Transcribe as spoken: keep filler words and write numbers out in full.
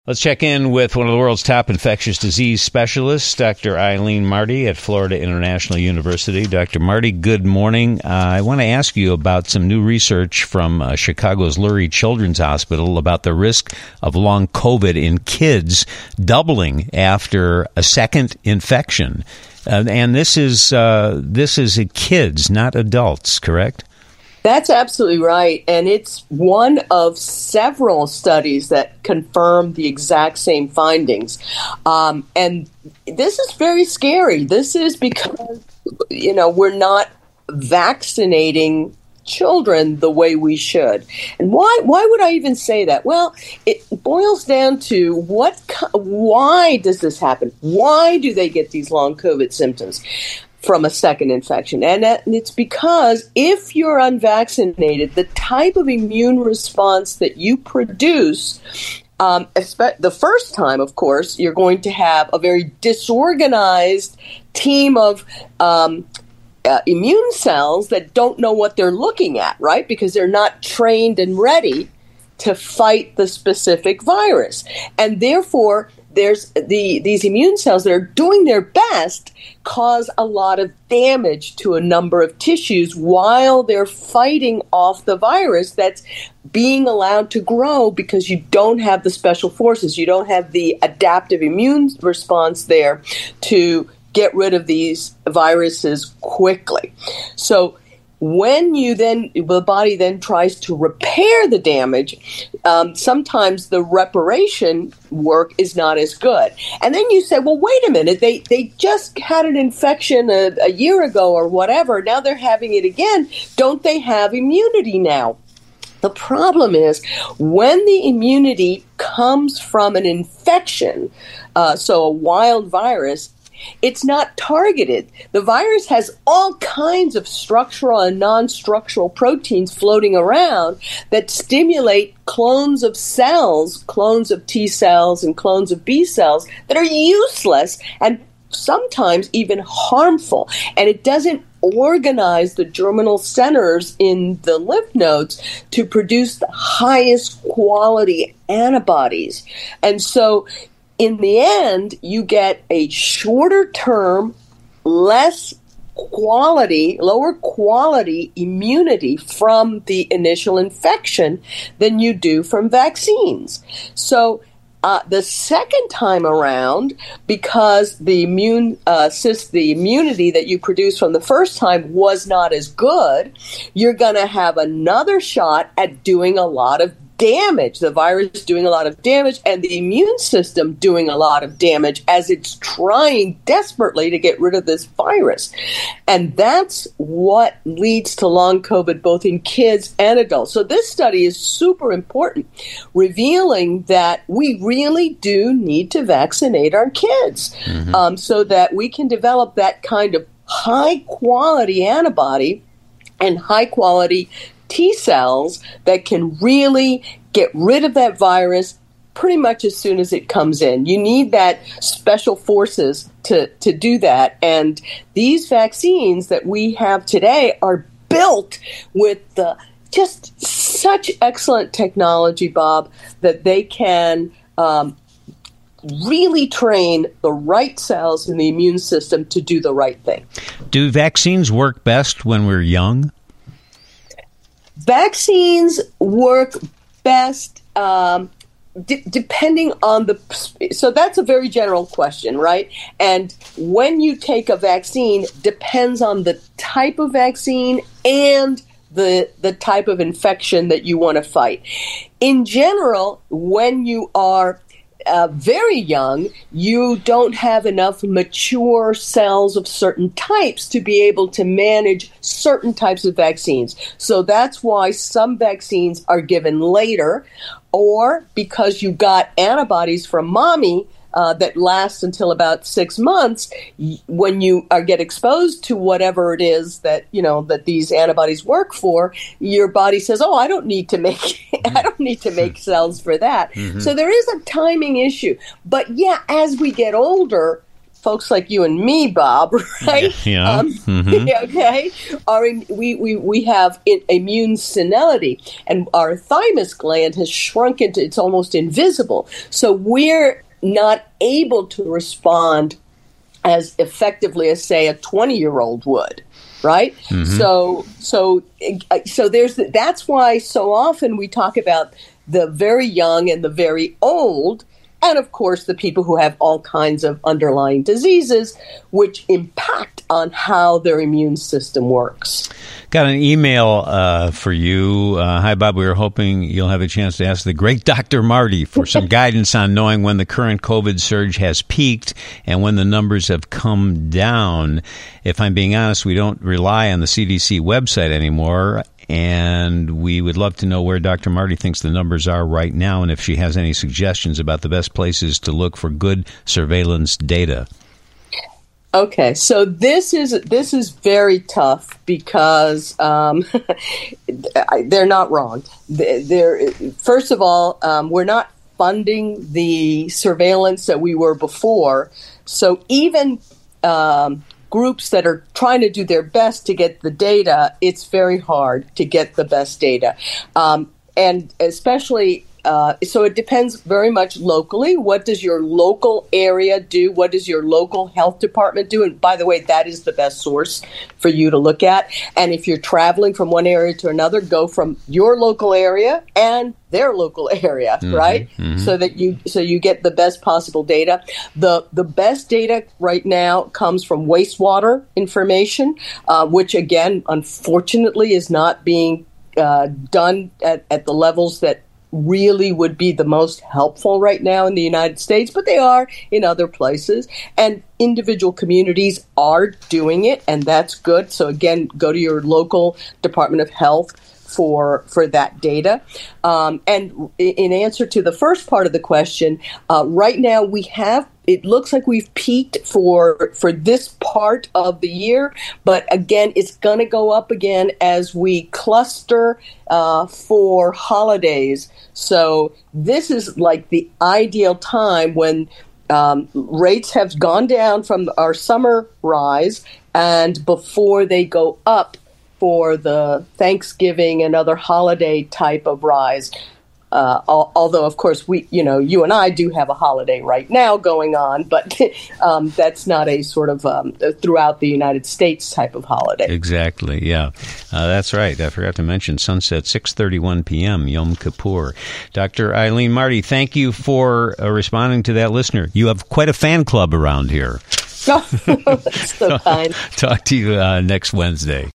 Let's check in with one of the world's top infectious disease specialists, Doctor Eileen Marty at Florida International University. Doctor Marty, good morning. Uh, I want to ask you about some new research from uh, Chicago's Lurie Children's Hospital about the risk of long COVID in kids doubling after a second infection. Uh, and this is uh, this is in kids, not adults, correct? That's absolutely right. And it's one of several studies that confirm the exact same findings. Um, and this is very scary. This is because, you know, we're not vaccinating children the way we should. And why why would I even say that? Well, it boils down to what why does this happen? Why do they get these long COVID symptoms from a second infection? And it's because if you're unvaccinated, the type of immune response that you produce, um, the first time, of course, you're going to have a very disorganized team of um, uh, immune cells that don't know what they're looking at, right? Because they're not trained and ready to fight the specific virus. And therefore, there's the these immune cells that are doing their best cause a lot of damage to a number of tissues while they're fighting off the virus that's being allowed to grow because you don't have the special forces. You don't have the adaptive immune response there to get rid of these viruses quickly. So when you then, the body then tries to repair the damage, um, sometimes the reparation work is not as good. And then you say, well, wait a minute, they, they just had an infection a, a year ago or whatever. Now they're having it again. Don't they have immunity now? The problem is when the immunity comes from an infection, uh, so a wild virus, it's not targeted. The virus has all kinds of structural and non-structural proteins floating around that stimulate clones of cells, clones of T cells and clones of B cells that are useless and sometimes even harmful. And it doesn't organize the germinal centers in the lymph nodes to produce the highest quality antibodies. And so in the end, you get a shorter term, less quality, lower quality immunity from the initial infection than you do from vaccines. So uh, the second time around, because the immune uh, the immunity that you produced from the first time was not as good, you're going to have another shot at doing a lot of damage, the virus doing a lot of damage, and the immune system doing a lot of damage as it's trying desperately to get rid of this virus. And that's what leads to long COVID, both in kids and adults. So this study is super important, revealing that we really do need to vaccinate our kids mm-hmm. um, so that we can develop that kind of high-quality antibody and high-quality T cells that can really get rid of that virus pretty much as soon as it comes in. You need that special forces to, to do that. And these vaccines that we have today are built with the, just such excellent technology, Bob, that they can um, really train the right cells in the immune system to do the right thing. Do vaccines work best when we're young? Vaccines work best um, d- depending on the... So that's a very general question, right? And when you take a vaccine depends on the type of vaccine and the the type of infection that you want to fight. In general, when you are Uh, very young, you don't have enough mature cells of certain types to be able to manage certain types of vaccines. So that's why some vaccines are given later, or because you got antibodies from mommy uh, that lasts until about six months, when you are, get exposed to whatever it is that, you know, that these antibodies work for, your body says, oh, I don't need to make, I don't need to make cells for that. Mm-hmm. So there is a timing issue. But yeah, as we get older, folks like you and me, Bob, right? Yeah. Um, mm-hmm. Okay. Our, we, we, we have immune senility, and our thymus gland has shrunk into, it's almost invisible. So we're not able to respond as effectively as, say, a twenty-year-old would. Right. Mm-hmm. So so so there's that's why so often we talk about the very young and the very old. And, of course, the people who have all kinds of underlying diseases, which impact on how their immune system works. Got an email uh, for you. Uh, Hi, Bob. We were hoping you'll have a chance to ask the great Doctor Marty for some guidance on knowing when the current COVID surge has peaked and when the numbers have come down. If I'm being honest, we don't rely on the C D C website anymore. And we would love to know where Doctor Marty thinks the numbers are right now and if she has any suggestions about the best places to look for good surveillance data. Okay, so this is this is very tough because um, they're not wrong. They're, first of all, um, we're not funding the surveillance that we were before. So even um, groups that are trying to do their best to get the data, it's very hard to get the best data. Um, and especially, uh, so it depends very much locally. What does your local area do? What does your local health department do? And by the way, that is the best source for you to look at. And if you're traveling from one area to another, go from your local area and their local area, mm-hmm, right? Mm-hmm. So that you so you get the best possible data. The the best data right now comes from wastewater information, uh, which again, unfortunately, is not being uh, done at, at the levels that really would be the most helpful right now in the United States, but they are in other places. And individual communities are doing it, and that's good. So again, go to your local Department of Health for for that data. Um, and in answer to the first part of the question, uh, right now we have, it looks like we've peaked for for this part of the year, but again, it's going to go up again as we cluster uh, for holidays. So this is like the ideal time when um, rates have gone down from our summer rise and before they go up for the Thanksgiving and other holiday type of rise. Uh, al- although, of course, we, you know, you and I do have a holiday right now going on, but um, that's not a sort of um, throughout the United States type of holiday. Exactly, yeah. Uh, that's right. I forgot to mention sunset, six thirty-one p.m., Yom Kippur. Doctor Eileen Marty, thank you for uh, responding to that listener. You have quite a fan club around here. That's so kind. Talk to you uh, next Wednesday.